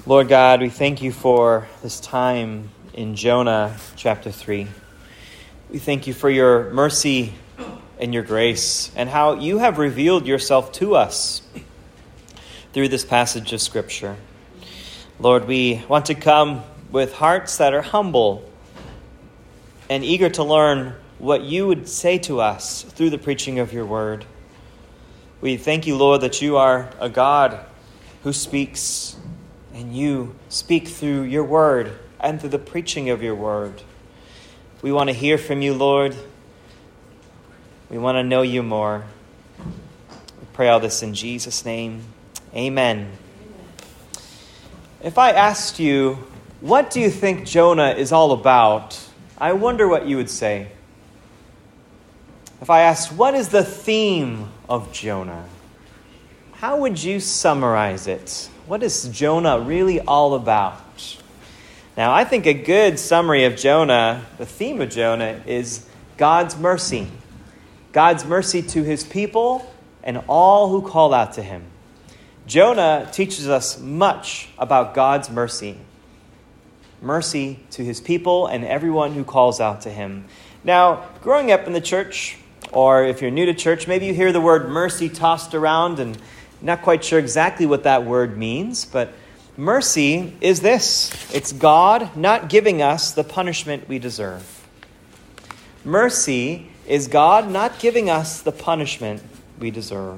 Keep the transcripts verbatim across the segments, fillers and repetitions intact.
Lord God, we thank you for this time in Jonah chapter three. We thank you for your mercy and your grace and how you have revealed yourself to us through this passage of Scripture. Lord, we want to come with hearts that are humble and eager to learn what you would say to us through the preaching of your word. We thank you, Lord, that you are a God who speaks, and you speak through your word and through the preaching of your word. We want to hear from you, Lord. We want to know you more. We pray all this in Jesus' name. Amen. If I asked you, what do you think Jonah is all about? I wonder what you would say. If I asked, what is the theme of Jonah? How would you summarize it? What is Jonah really all about? Now, I think a good summary of Jonah, the theme of Jonah, is God's mercy. God's mercy to his people and all who call out to him. Jonah teaches us much about God's mercy. Mercy to his people and everyone who calls out to him. Now, growing up in the church, or if you're new to church, maybe you hear the word mercy tossed around and not quite sure exactly what that word means, but mercy is this. It's God not giving us the punishment we deserve. Mercy is God not giving us the punishment we deserve.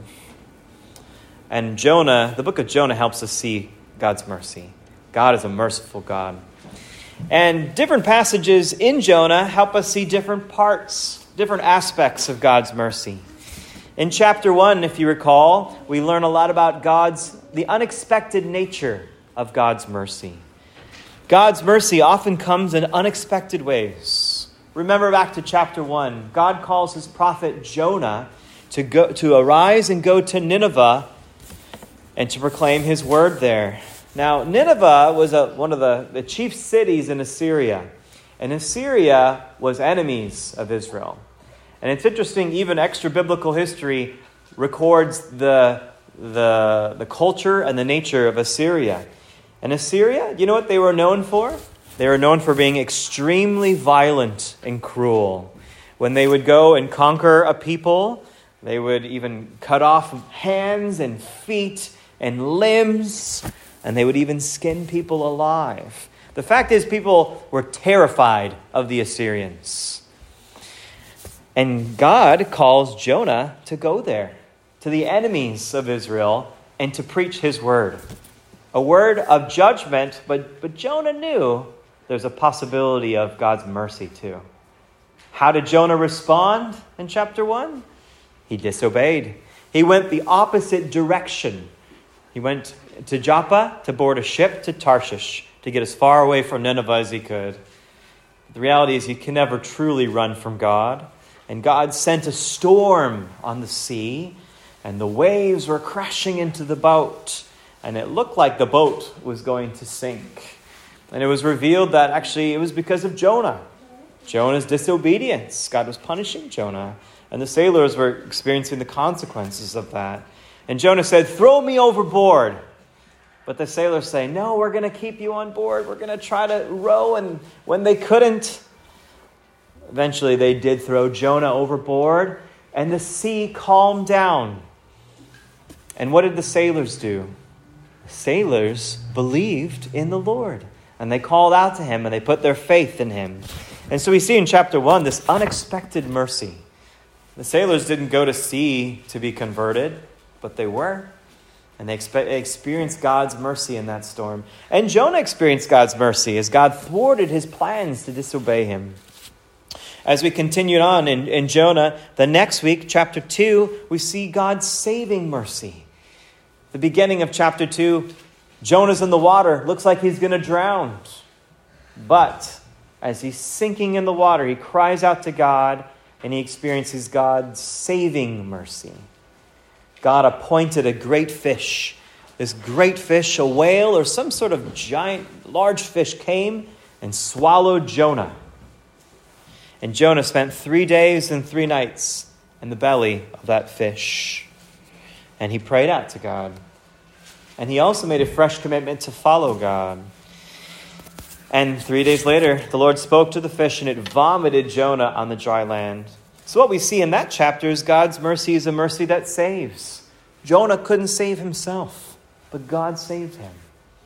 And Jonah, the book of Jonah helps us see God's mercy. God is a merciful God. And different passages in Jonah help us see different parts, different aspects of God's mercy. In chapter one, if you recall, we learn a lot about God's, the unexpected nature of God's mercy. God's mercy often comes in unexpected ways. Remember back to chapter one, God calls his prophet Jonah to go to arise and go to Nineveh and to proclaim his word there. Now, Nineveh was a, one of the, the chief cities in Assyria, and Assyria was enemies of Israel. And it's interesting, even extra-biblical history records the, the, the culture and the nature of Assyria. And Assyria, you know what they were known for? They were known for being extremely violent and cruel. When they would go and conquer a people, they would even cut off hands and feet and limbs, and they would even skin people alive. The fact is, people were terrified of the Assyrians. And God calls Jonah to go there, to the enemies of Israel, and to preach his word. A word of judgment, but, but Jonah knew there's a possibility of God's mercy too. How did Jonah respond in chapter one? He disobeyed. He went the opposite direction. He went to Joppa to board a ship to Tarshish to get as far away from Nineveh as he could. The reality is you can never truly run from God. And God sent a storm on the sea, and the waves were crashing into the boat, and it looked like the boat was going to sink. And it was revealed that actually it was because of Jonah. Jonah's disobedience. God was punishing Jonah, and the sailors were experiencing the consequences of that. And Jonah said, "Throw me overboard." But the sailors say, "No, we're going to keep you on board. We're going to try to row." And when they couldn't, eventually they did throw Jonah overboard, and the sea calmed down. And what did the sailors do? The sailors believed in the Lord, and they called out to him, and they put their faith in him. And so we see in chapter one this unexpected mercy. The sailors didn't go to sea to be converted, but they were. And they expe- experienced God's mercy in that storm. And Jonah experienced God's mercy as God thwarted his plans to disobey him. As we continued on in, in Jonah, the next week, chapter two, we see God's saving mercy. The beginning of chapter two, Jonah's in the water. Looks like he's going to drown. But as he's sinking in the water, he cries out to God, and he experiences God's saving mercy. God appointed a great fish. This great fish, a whale or some sort of giant, large fish, came and swallowed Jonah. And Jonah spent three days and three nights in the belly of that fish. And he prayed out to God. And he also made a fresh commitment to follow God. And three days later, the Lord spoke to the fish, and it vomited Jonah on the dry land. So what we see in that chapter is God's mercy is a mercy that saves. Jonah couldn't save himself, but God saved him.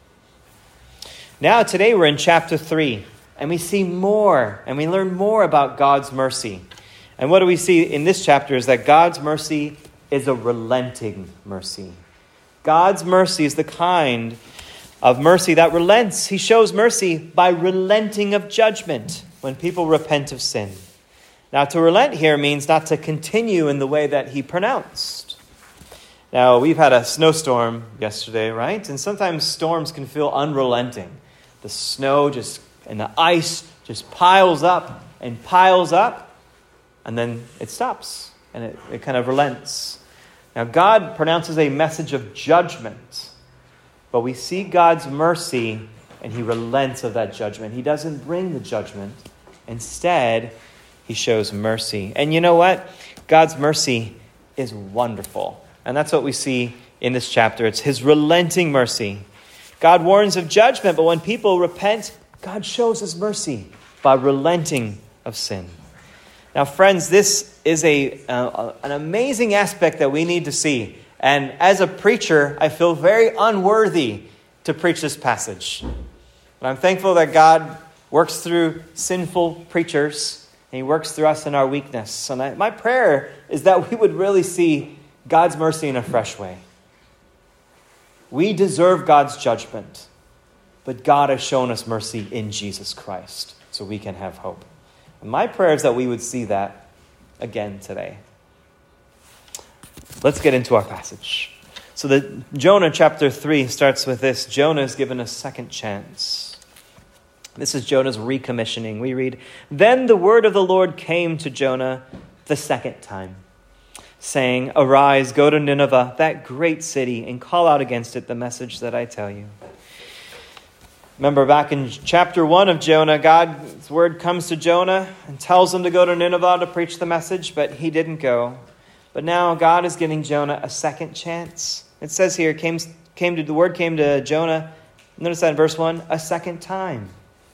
Now, today we're in chapter three, and we see more, and we learn more about God's mercy. And what do we see in this chapter is that God's mercy is a relenting mercy. God's mercy is the kind of mercy that relents. He shows mercy by relenting of judgment when people repent of sin. Now, to relent here means not to continue in the way that he pronounced. Now, we've had a snowstorm yesterday, right? And sometimes storms can feel unrelenting. The snow just and the ice just piles up and piles up, and then it stops, and it, it kind of relents. Now, God pronounces a message of judgment, but we see God's mercy, and he relents of that judgment. He doesn't bring the judgment. Instead, he shows mercy. And you know what? God's mercy is wonderful. And that's what we see in this chapter. It's his relenting mercy. God warns of judgment, but when people repent, God shows his mercy by relenting of sin. Now, friends, this is a uh, an amazing aspect that we need to see. And as a preacher, I feel very unworthy to preach this passage. But I'm thankful that God works through sinful preachers, and he works through us in our weakness. And I, my prayer is that we would really see God's mercy in a fresh way. We deserve God's judgment, but God has shown us mercy in Jesus Christ, so we can have hope. And my prayer is that we would see that again today. Let's get into our passage. So the Jonah chapter three starts with this. Jonah is given a second chance. This is Jonah's recommissioning. We read, "Then the word of the Lord came to Jonah the second time, saying, 'Arise, go to Nineveh, that great city, and call out against it the message that I tell you.'" Remember back in chapter one of Jonah, God's word comes to Jonah and tells him to go to Nineveh to preach the message, but he didn't go. But now God is giving Jonah a second chance. It says here, came, came to, the word came to Jonah, notice that in verse one, a second time.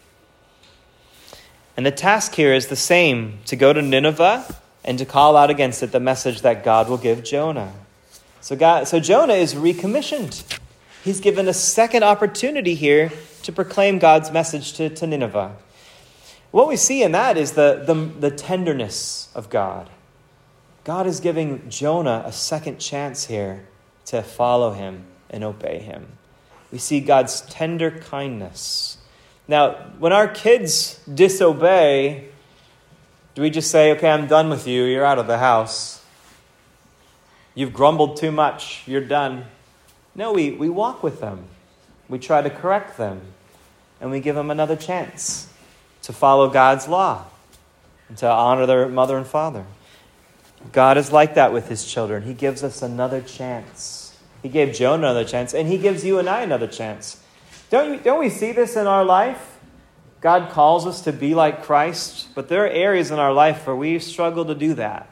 And the task here is the same, to go to Nineveh and to call out against it the message that God will give Jonah. So God, so Jonah is recommissioned. He's given a second opportunity here to proclaim God's message to, to Nineveh. What we see in that is the, the, the tenderness of God. God is giving Jonah a second chance here to follow him and obey him. We see God's tender kindness. Now, when our kids disobey, do we just say, "Okay, I'm done with you. You're out of the house. You've grumbled too much. You're done"? No, we, we walk with them. We try to correct them. And we give them another chance to follow God's law and to honor their mother and father. God is like that with his children. He gives us another chance. He gave Jonah another chance, and he gives you and I another chance. Don't you, don't we see this in our life? God calls us to be like Christ, but there are areas in our life where we struggle to do that.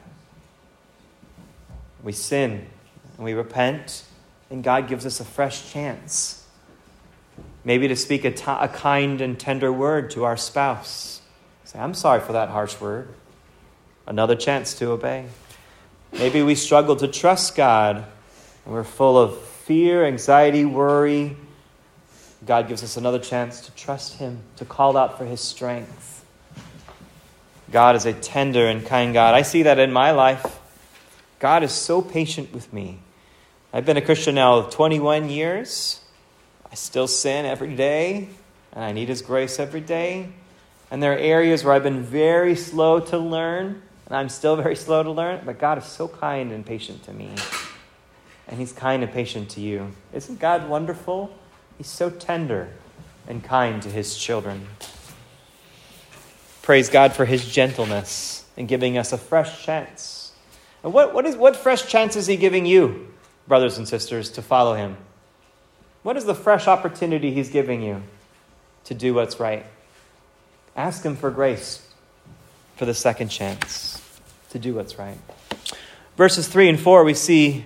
We sin, and we repent, and God gives us a fresh chance. Maybe to speak a, t- a kind and tender word to our spouse. Say, "I'm sorry for that harsh word." Another chance to obey. Maybe we struggle to trust God, and we're full of fear, anxiety, worry. God gives us another chance to trust him, to call out for his strength. God is a tender and kind God. I see that in my life. God is so patient with me. I've been a Christian now twenty-one years. I still sin every day, and I need his grace every day. And there are areas where I've been very slow to learn, and I'm still very slow to learn, but God is so kind and patient to me. And he's kind and patient to you. Isn't God wonderful? He's so tender and kind to his children. Praise God for his gentleness in giving us a fresh chance. And what, what, is, what fresh chance is he giving you, brothers and sisters, to follow him? What is the fresh opportunity he's giving you to do what's right? Ask him for grace for the second chance to do what's right. Verses three and four, we see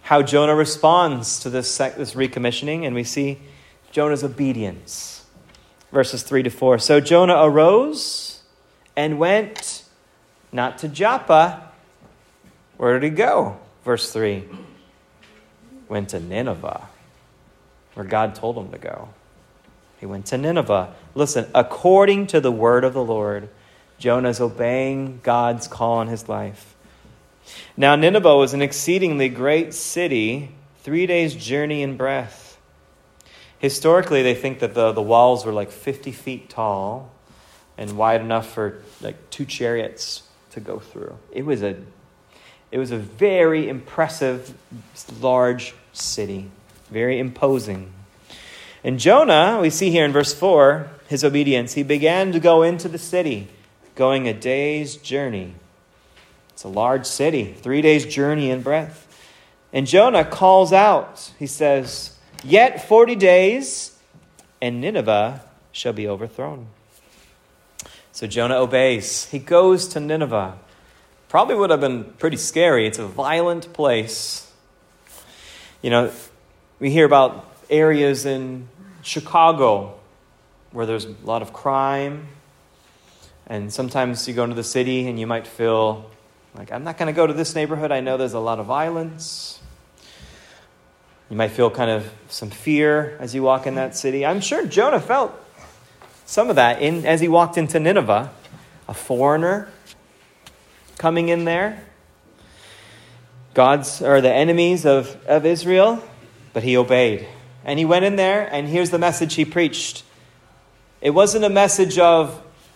how Jonah responds to this, this recommissioning, and we see Jonah's obedience. Verses three to four. So Jonah arose and went not to Joppa. Where did he go? Verse three. Went to Nineveh, where God told him to go. He went to Nineveh. Listen, according to the word of the Lord, Jonah is obeying God's call on his life. Now Nineveh was an exceedingly great city, three days' journey in breadth. Historically, they think that the, the walls were like fifty feet tall and wide enough for like two chariots to go through. It was a, it was a very impressive, large city, very imposing. And Jonah, we see here in verse four, his obedience. He began to go into the city, going a day's journey. It's a large city, three days' journey in breadth. And Jonah calls out, he says, "Yet forty days, and Nineveh shall be overthrown." So Jonah obeys. He goes to Nineveh. Probably would have been pretty scary. It's a violent place. You know, we hear about areas in Chicago where there's a lot of crime. And sometimes you go into the city and you might feel like, I'm not going to go to this neighborhood. I know there's a lot of violence. You might feel kind of some fear as you walk in that city. I'm sure Jonah felt some of that in as he walked into Nineveh, a foreigner coming in there. God's are the enemies of, of Israel, but he obeyed. And he went in there, and here's the message he preached. It wasn't a message of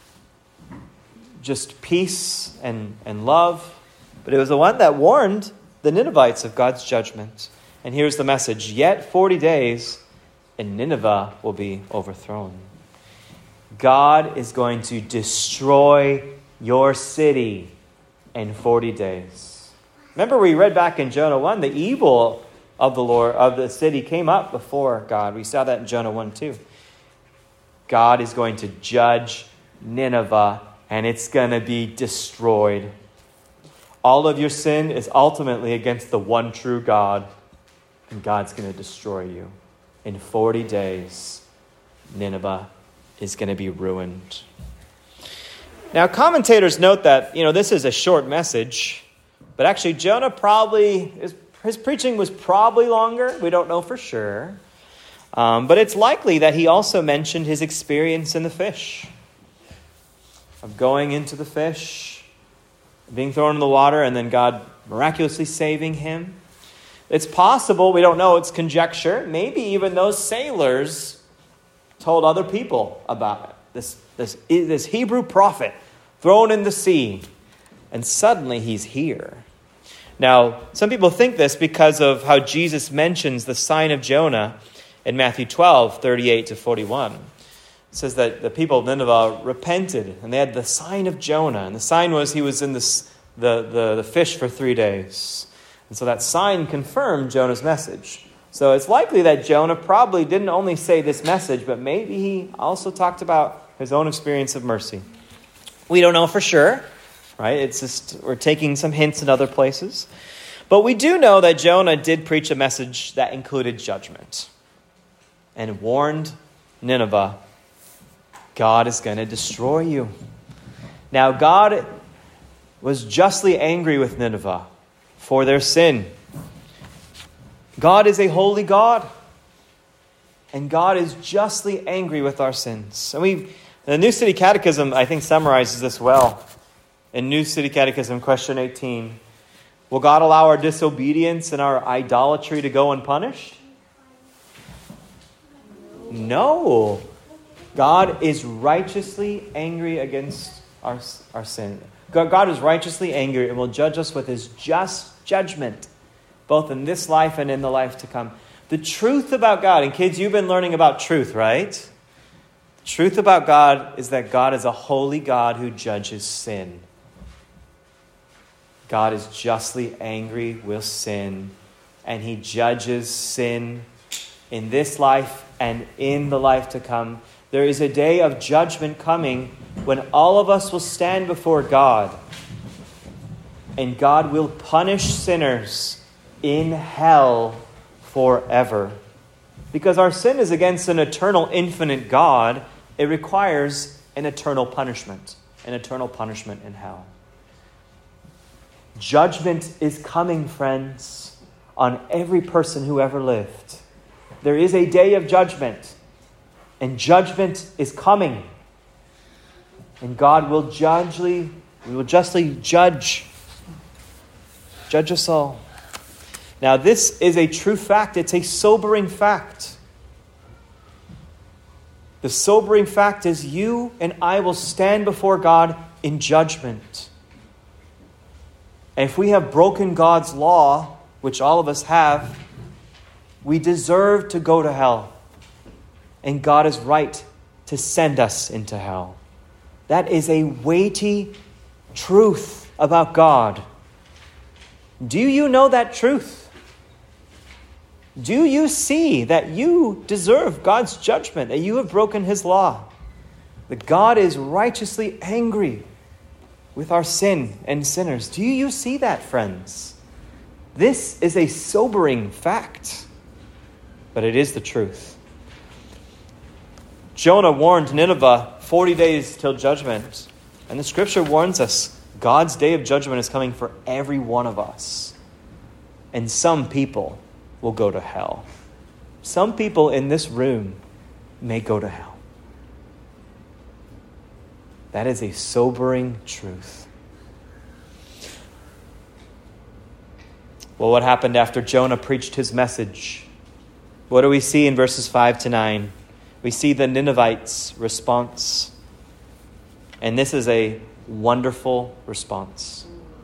just peace and, and love, but it was the one that warned the Ninevites of God's judgment. And here's the message: yet forty days, and Nineveh will be overthrown. God is going to destroy your city in forty days. Remember, we read back in Jonah one, the evil of the Lord of the city came up before God. We saw that in Jonah one too. God is going to judge Nineveh, and it's going to be destroyed. All of your sin is ultimately against the one true God, and God's going to destroy you. In forty days, Nineveh is going to be ruined. Now, commentators note that, you know, this is a short message, but actually Jonah probably, his, his preaching was probably longer. We don't know for sure. Um, but it's likely that he also mentioned his experience in the fish, of going into the fish, being thrown in the water, and then God miraculously saving him. It's possible, we don't know, it's conjecture. Maybe even those sailors told other people about it. This, this, this Hebrew prophet thrown in the sea, and suddenly he's here. Now, some people think this because of how Jesus mentions the sign of Jonah in Matthew twelve, thirty-eight to forty-one. It says that the people of Nineveh repented, and they had the sign of Jonah. And the sign was he was in this, the, the, the fish for three days. And so that sign confirmed Jonah's message. So it's likely that Jonah probably didn't only say this message, but maybe he also talked about his own experience of mercy. We don't know for sure, right? It's just, we're taking some hints in other places. But we do know that Jonah did preach a message that included judgment and warned Nineveh, God is going to destroy you. Now, God was justly angry with Nineveh for their sin. God is a holy God, and God is justly angry with our sins. And we, the New City Catechism, I think, summarizes this well. In New City Catechism, question eighteen, will God allow our disobedience and our idolatry to go unpunished? No. God is righteously angry against our, our sin. God, God is righteously angry and will judge us with his just judgment, both in this life and in the life to come. The truth about God, and kids, you've been learning about truth, right? The truth about God is that God is a holy God who judges sin. God is justly angry with sin, and he judges sin in this life and in the life to come. There is a day of judgment coming when all of us will stand before God, and God will punish sinners in hell forever. Because our sin is against an eternal, infinite God, it requires an eternal punishment, an eternal punishment in hell. Judgment is coming, friends, on every person who ever lived. There is a day of judgment, and judgment is coming. And God will justly, we will justly judge, judge us all. Now, this is a true fact. It's a sobering fact. The sobering fact is you and I will stand before God in judgment. And if we have broken God's law, which all of us have, we deserve to go to hell. And God is right to send us into hell. That is a weighty truth about God. Do you know that truth? Do you see that you deserve God's judgment, that you have broken his law? That God is righteously angry with our sin and sinners. Do you see that, friends? This is a sobering fact, but it is the truth. Jonah warned Nineveh forty days till judgment, and the scripture warns us God's day of judgment is coming for every one of us. And some people will go to hell. Some people in this room may go to hell. That is a sobering truth. Well, what happened after Jonah preached his message? What do we see in verses five to nine? We see the Ninevites' response. And this is a wonderful response.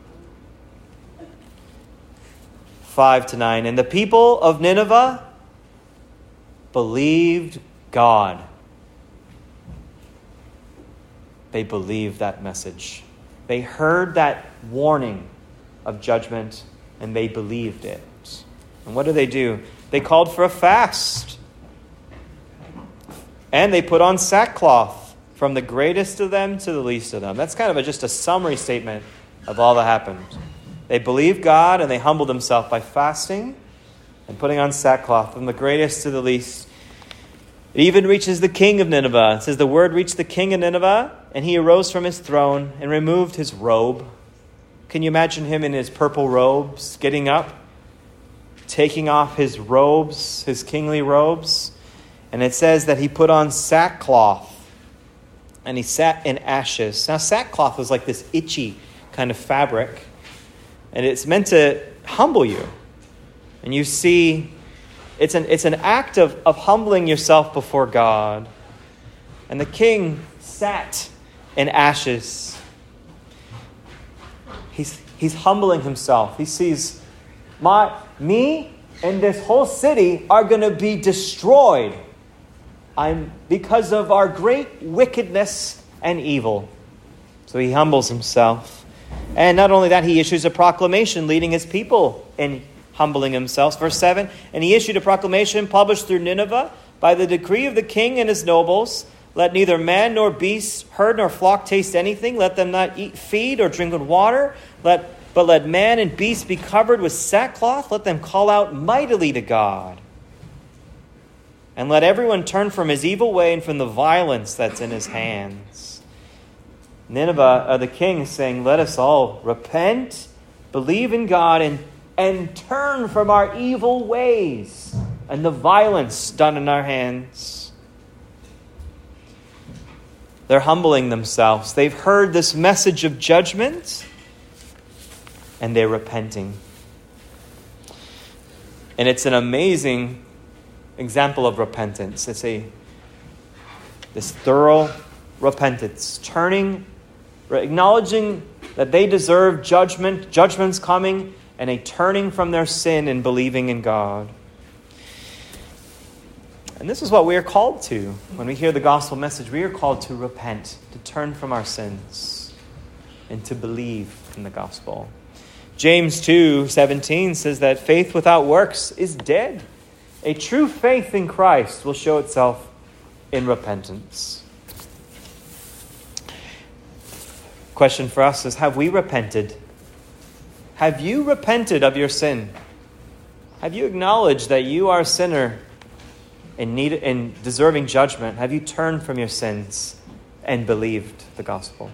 five to nine. And the people of Nineveh believed God. They believed that message. They heard that warning of judgment and they believed it. And what do they do? They called for a fast. And they put on sackcloth from the greatest of them to the least of them. That's kind of a, just a summary statement of all that happened. They believed God and they humbled themselves by fasting and putting on sackcloth from the greatest to the least. It even reaches the king of Nineveh. It says the word reached the king of Nineveh, and he arose from his throne and removed his robe. Can you imagine him in his purple robes, getting up, taking off his robes, his kingly robes? And it says that he put on sackcloth and he sat in ashes. Now, sackcloth was like this itchy kind of fabric, and it's meant to humble you. And you see, it's an it's an act of, of humbling yourself before God. And the king sat in ashes. He's he's humbling himself. He sees, my me and this whole city are going to be destroyed. I'm because of our great wickedness and evil. So he humbles himself. And not only that, he issues a proclamation leading his people in humbling himself. Verse seven, and he issued a proclamation published through Nineveh by the decree of the king and his nobles. Let neither man nor beast, herd nor flock taste anything. Let them not eat feed or drink water. Let, but let man and beast be covered with sackcloth. Let them call out mightily to God. And let everyone turn from his evil way and from the violence that's in his hands. Nineveh, uh, the king, is saying, let us all repent, believe in God, and, and turn from our evil ways and the violence done in our hands. They're humbling themselves. They've heard this message of judgment, and they're repenting. And it's an amazing example of repentance. It's a this thorough repentance, turning, acknowledging that they deserve judgment, judgment's coming, and a turning from their sin and believing in God. And this is what we are called to. When we hear the gospel message, we are called to repent, to turn from our sins, and to believe in the gospel. James two seventeen says that faith without works is dead. A true faith in Christ will show itself in repentance. Question for us is, have we repented? Have you repented of your sin? Have you acknowledged that you are a sinner in need in deserving judgment? Have you turned from your sins and believed the gospel?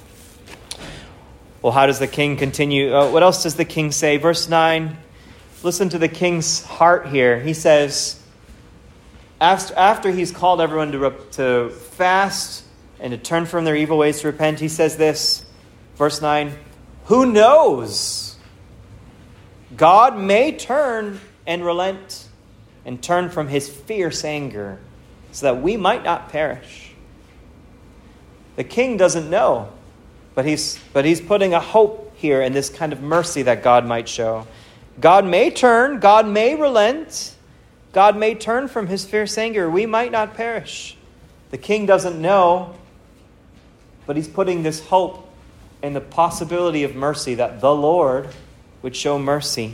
Well, how does the king continue? Uh, what else does the king say? Verse nine, listen to the king's heart here. He says, after, after he's called everyone to, rep- to fast and to turn from their evil ways to repent, he says this, verse nine, who knows? God may turn and relent and turn from his fierce anger so that we might not perish. The king doesn't know, but he's, but he's putting a hope here in this kind of mercy that God might show. God may turn, God may relent, God may turn from his fierce anger. We might not perish. The king doesn't know, but he's putting this hope in the possibility of mercy, that the Lord would show mercy.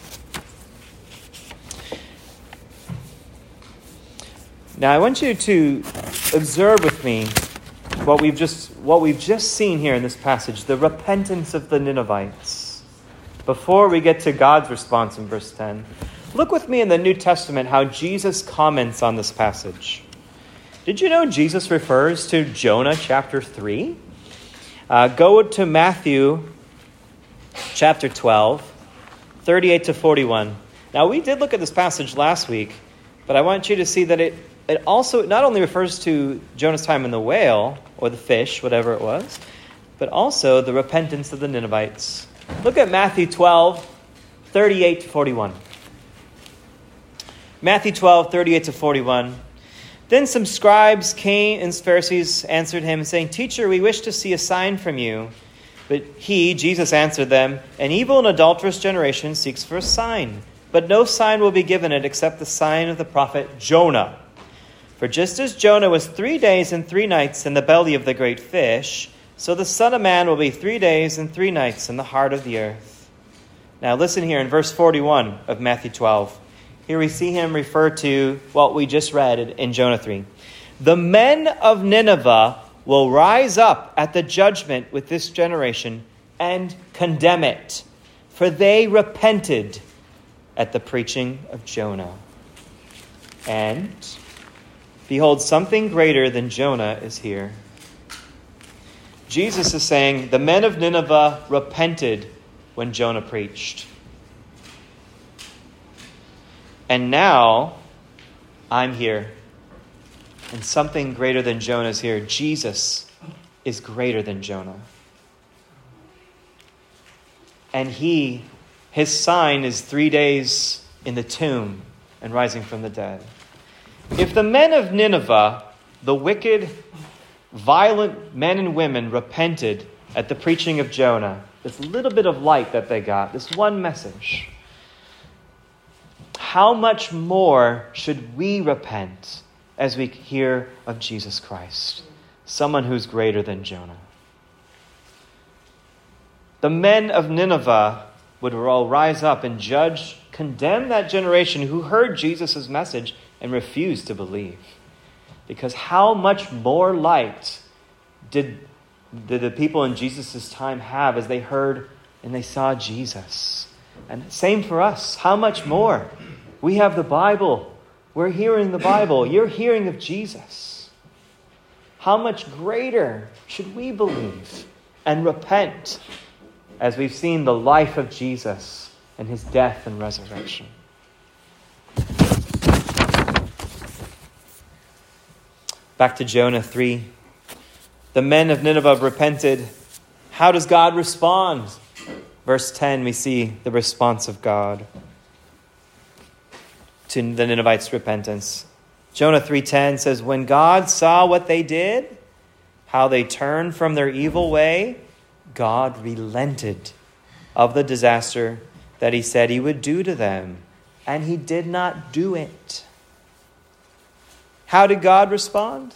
Now, I want you to observe with me what we've just what we've just seen here in this passage, the repentance of the Ninevites. Before we get to God's response in verse ten, look with me in the New Testament how Jesus comments on this passage. Did you know Jesus refers to Jonah chapter three? Uh, go to Matthew chapter twelve, thirty-eight to forty-one. Now, we did look at this passage last week, but I want you to see that it, it also not only refers to Jonah's time in the whale, or the fish, whatever it was, but also the repentance of the Ninevites. Look at Matthew twelve, thirty-eight to forty-one. Matthew twelve, thirty-eight to forty-one. Then some scribes came, and Pharisees answered him, saying, Teacher, we wish to see a sign from you. But he, Jesus, answered them, An evil and adulterous generation seeks for a sign, but no sign will be given it except the sign of the prophet Jonah. For just as Jonah was three days and three nights in the belly of the great fish, so the Son of Man will be three days and three nights in the heart of the earth. Now listen here in verse forty-one of Matthew twelve. Here we see him refer to what we just read in Jonah three. The men of Nineveh will rise up at the judgment with this generation and condemn it, for they repented at the preaching of Jonah. And behold, something greater than Jonah is here. Jesus is saying the men of Nineveh repented when Jonah preached. And now I'm here. And something greater than Jonah is here. Jesus is greater than Jonah. And he, his sign is three days in the tomb and rising from the dead. If the men of Nineveh, the wicked, violent men and women, repented at the preaching of Jonah, this little bit of light that they got, this one message, how much more should we repent as we hear of Jesus Christ, someone who's greater than Jonah? The men of Nineveh would all rise up and judge, condemn that generation who heard Jesus' message and refused to believe. Because how much more light did, did the people in Jesus' time have as they heard and they saw Jesus? And same for us. How much more? We have the Bible. We're hearing the Bible. You're hearing of Jesus. How much greater should we believe and repent as we've seen the life of Jesus and his death and resurrection? Back to Jonah three. The men of Nineveh repented. How does God respond? Verse ten, we see the response of God to the Ninevites' repentance. Jonah three ten says, when God saw what they did, how they turned from their evil way, God relented of the disaster that he said he would do to them, and he did not do it. How did God respond?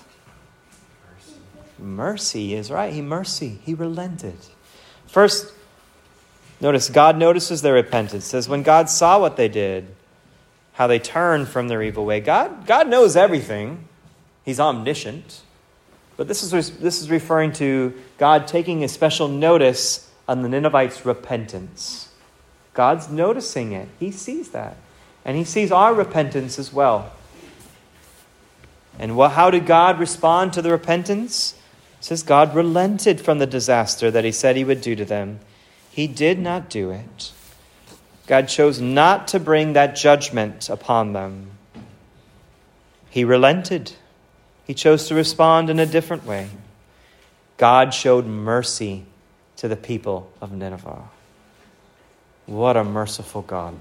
Mercy, mercy is right. He mercy. He relented. First, notice God notices their repentance. It says when God saw what they did, how they turned from their evil way. God, God knows everything. He's omniscient. But this is, this is referring to God taking a special notice on the Ninevites' repentance. God's noticing it. He sees that. And he sees our repentance as well. And what, how did God respond to the repentance? It says God relented from the disaster that he said he would do to them. He did not do it. God chose not to bring that judgment upon them. He relented. He chose to respond in a different way. God showed mercy to the people of Nineveh. What a merciful God.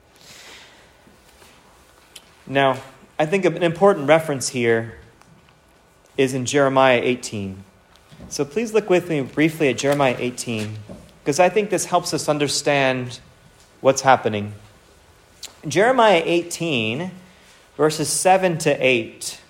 Now, I think an important reference here is in Jeremiah eighteen. So please look with me briefly at Jeremiah eighteen, because I think this helps us understand what's happening. Jeremiah eighteen, verses seven to eight.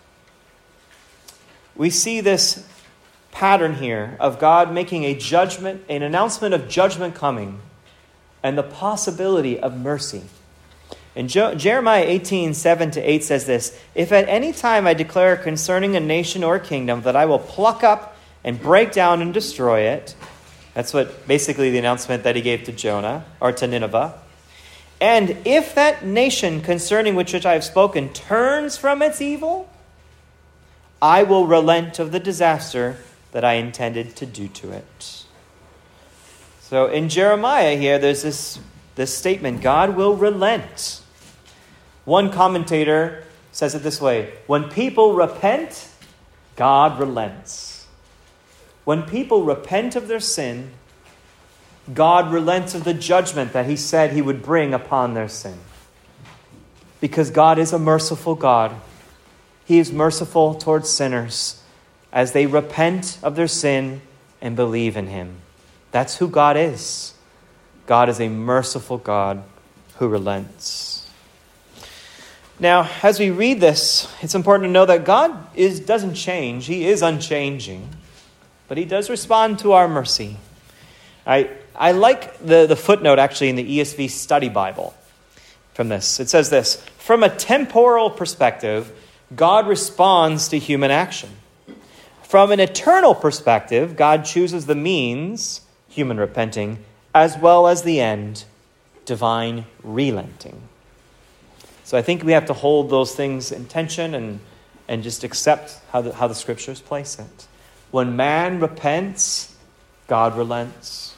We see this pattern here of God making a judgment, an announcement of judgment coming, and the possibility of mercy. And Jo- Jeremiah eighteen, seven to eight says this: "If at any time I declare concerning a nation or kingdom that I will pluck up and break down and destroy it," that's what basically the announcement that he gave to Jonah, or to Nineveh. "And if that nation concerning which, which I have spoken turns from its evil, I will relent of the disaster that I intended to do to it." So in Jeremiah here, there's this, this statement, God will relent. One commentator says it this way: when people repent, God relents. When people repent of their sin, God relents of the judgment that he said he would bring upon their sin. Because God is a merciful God. He is merciful towards sinners as they repent of their sin and believe in him. That's who God is. God is a merciful God who relents. Now, as we read this, it's important to know that God is doesn't change. He is unchanging. But he does respond to our mercy. I, I like the, the footnote actually in the E S V Study Bible from this. It says this: from a temporal perspective, God responds to human action. From an eternal perspective, God chooses the means, human repenting, as well as the end, divine relenting. So I think we have to hold those things in tension and, and just accept how the, how the scriptures place it. When man repents, God relents.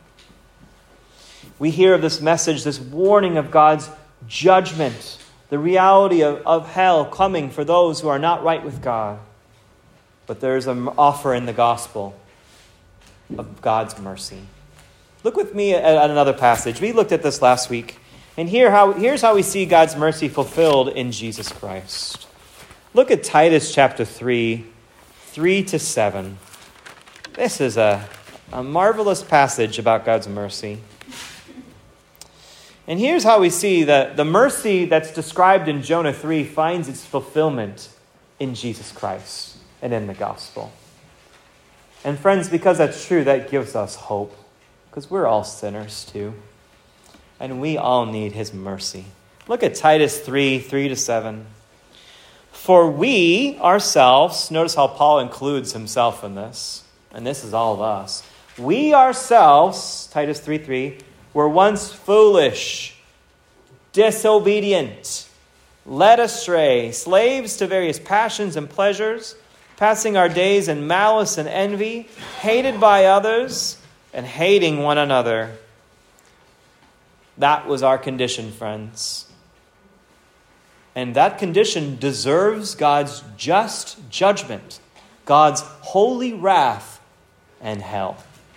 We hear of this message, this warning of God's judgment, the reality of, of hell coming for those who are not right with God. But there's an offer in the gospel of God's mercy. Look with me at, at another passage. We looked at this last week. And here how, here's how we see God's mercy fulfilled in Jesus Christ. Look at Titus chapter three, three to seven. This is a, a marvelous passage about God's mercy. And here's how we see that the mercy that's described in Jonah three finds its fulfillment in Jesus Christ and in the gospel. And friends, because that's true, that gives us hope. Because we're all sinners too. And we all need his mercy. Look at Titus three, three to seven. "For we ourselves," notice how Paul includes himself in this, and this is all of us. "We ourselves," Titus three, three, "were once foolish, disobedient, led astray, slaves to various passions and pleasures, passing our days in malice and envy, hated by others, and hating one another." That was our condition, friends. And that condition deserves God's just judgment, God's holy wrath, and hell.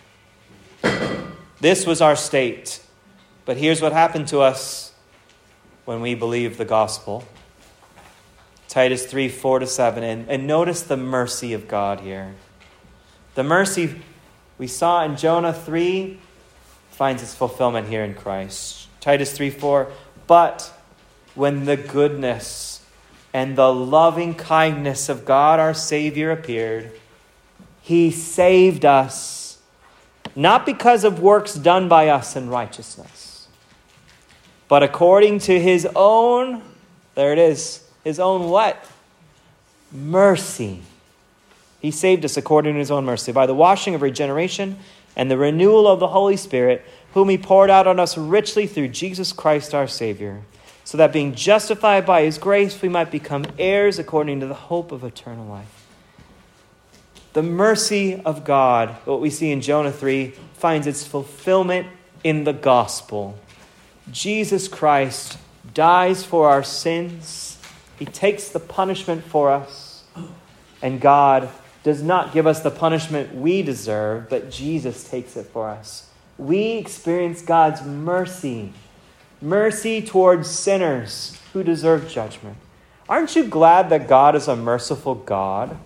This was our state. But here's what happened to us when we believed the gospel. Titus three, four to seven. And, and notice the mercy of God here. The mercy we saw in Jonah three finds its fulfillment here in Christ. Titus three, four. "But when the goodness and the loving kindness of God our Savior appeared, he saved us, not because of works done by us in righteousness, but according to his own," there it is, his own what? Mercy. He saved us according to his own mercy, by the washing of regeneration and the renewal of the Holy Spirit, whom he poured out on us richly through Jesus Christ our Savior, so that being justified by his grace, we might become heirs according to the hope of eternal life. The mercy of God, what we see in Jonah three, finds its fulfillment in the gospel. Jesus Christ dies for our sins. He takes the punishment for us. And God does not give us the punishment we deserve, but Jesus takes it for us. We experience God's mercy. Mercy towards sinners who deserve judgment. Aren't you glad that God is a merciful God?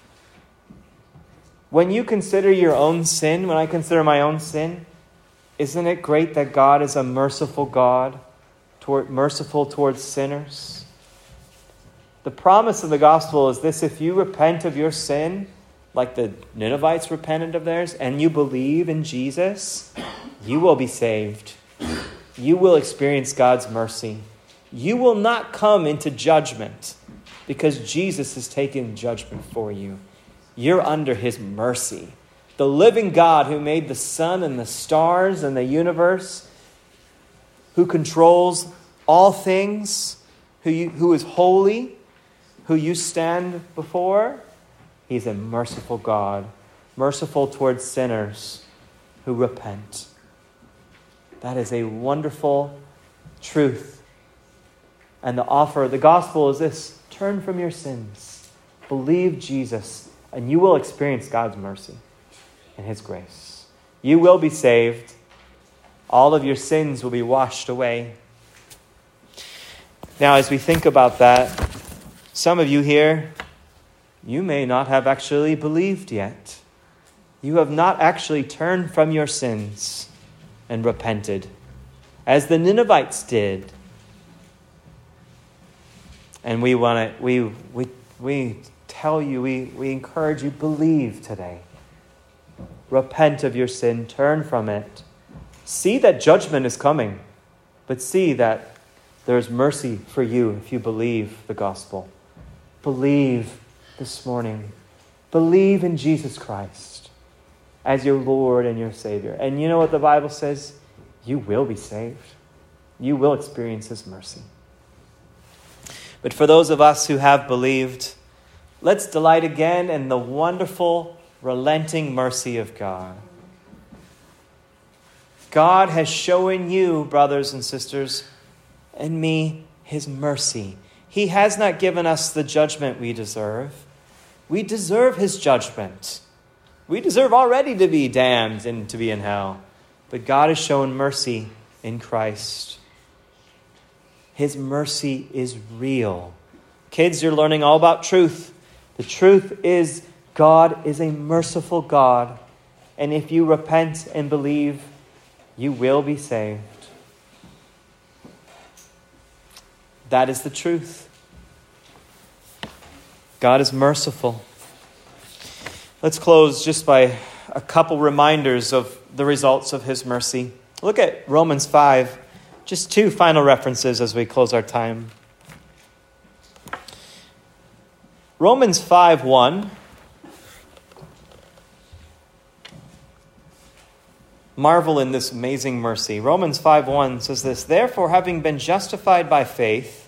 When you consider your own sin, when I consider my own sin, isn't it great that God is a merciful God, toward, merciful towards sinners? The promise of the gospel is this: if you repent of your sin, like the Ninevites repented of theirs, and you believe in Jesus, you will be saved. You will experience God's mercy. You will not come into judgment because Jesus has taken judgment for you. You're under his mercy. The living God who made the sun and the stars and the universe, who controls all things, who, you, who is holy, who you stand before, he's a merciful God, merciful towards sinners who repent. That is a wonderful truth. And the offer, the gospel is this: turn from your sins, believe Jesus, and you will experience God's mercy and his grace. You will be saved. All of your sins will be washed away. Now, as we think about that, some of you here, you may not have actually believed yet. You have not actually turned from your sins and repented, as the Ninevites did. And we want to, we we we tell you, we, we encourage you, believe today. Repent of your sin, turn from it. See that judgment is coming, but see that there's mercy for you if you believe the gospel. Believe this morning. Believe in Jesus Christ as your Lord and your Savior. And you know what the Bible says? You will be saved. You will experience his mercy. But for those of us who have believed, let's delight again in the wonderful, relenting mercy of God. God has shown you, brothers and sisters, and me, his mercy. He has not given us the judgment we deserve. We deserve his judgment. We deserve already to be damned and to be in hell. But God has shown mercy in Christ. His mercy is real. Kids, you're learning all about truth. The truth is God is a merciful God. And if you repent and believe, you will be saved. That is the truth. God is merciful. Let's close just by a couple reminders of the results of his mercy. Look at Romans five. Just two final references as we close our time. Romans five one. Marvel in this amazing mercy. Romans five one says this: therefore, having been justified by faith,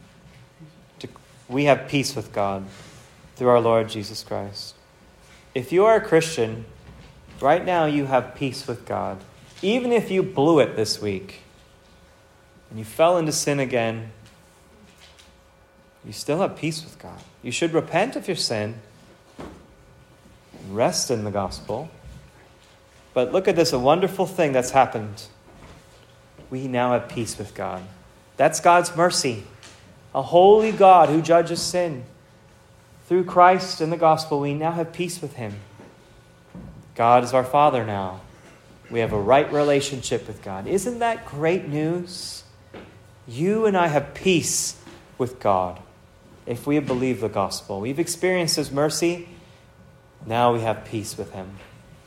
we have peace with God through our Lord Jesus Christ. If you are a Christian, right now you have peace with God. Even if you blew it this week and you fell into sin again, you still have peace with God. You should repent of your sin and rest in the gospel. But look at this, a wonderful thing that's happened. We now have peace with God. That's God's mercy. A holy God who judges sin. Through Christ and the gospel, we now have peace with him. God is our Father now. We have a right relationship with God. Isn't that great news? You and I have peace with God if we have believed the gospel. We've experienced his mercy. Now we have peace with him.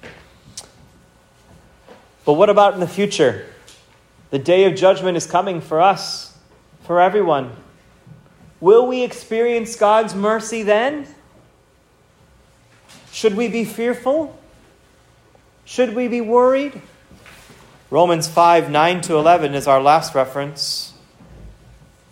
But what about in the future? The day of judgment is coming for us, for everyone. Will we experience God's mercy then? Should we be fearful? Should we be worried? Romans five, nine to eleven is our last reference.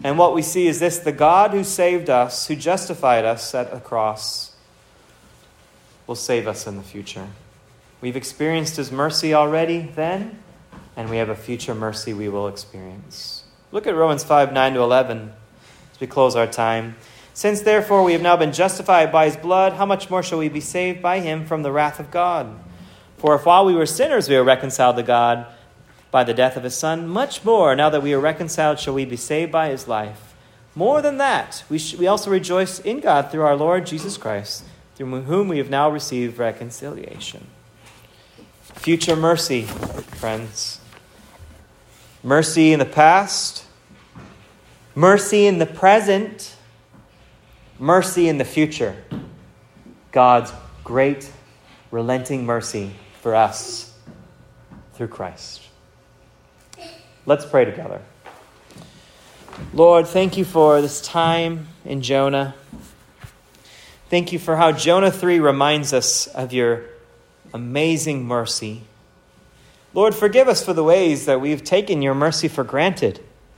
And what we see is this: the God who saved us, who justified us at the cross, will save us in the future. We've experienced his mercy already then, and we have a future mercy we will experience. Look at Romans five, nine to eleven as we close our time. Since therefore we have now been justified by his blood, how much more shall we be saved by him from the wrath of God? For if while we were sinners we were reconciled to God by the death of his Son, much more, now that we are reconciled, shall we be saved by his life. More than that, we, sh- we also rejoice in God through our Lord Jesus Christ, through whom we have now received reconciliation. Future mercy, friends. Mercy in the past, mercy in the present, mercy in the future. God's great, relenting mercy for us through Christ. Let's pray together. Lord, thank you for this time in Jonah. Thank you for how Jonah three reminds us of your amazing mercy. Lord, forgive us for the ways that we've taken your mercy for granted.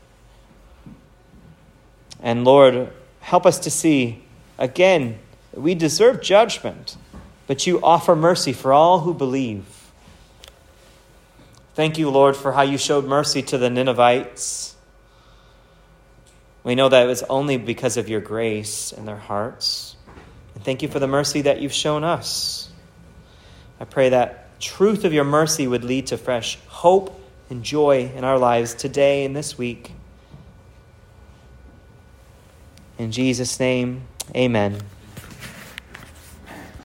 And Lord, help us to see, again, that we deserve judgment, but you offer mercy for all who believe. Thank you, Lord, for how you showed mercy to the Ninevites. We know that it was only because of your grace in their hearts. And thank you for the mercy that you've shown us. I pray that truth of your mercy would lead to fresh hope and joy in our lives today and this week. In Jesus' name, amen.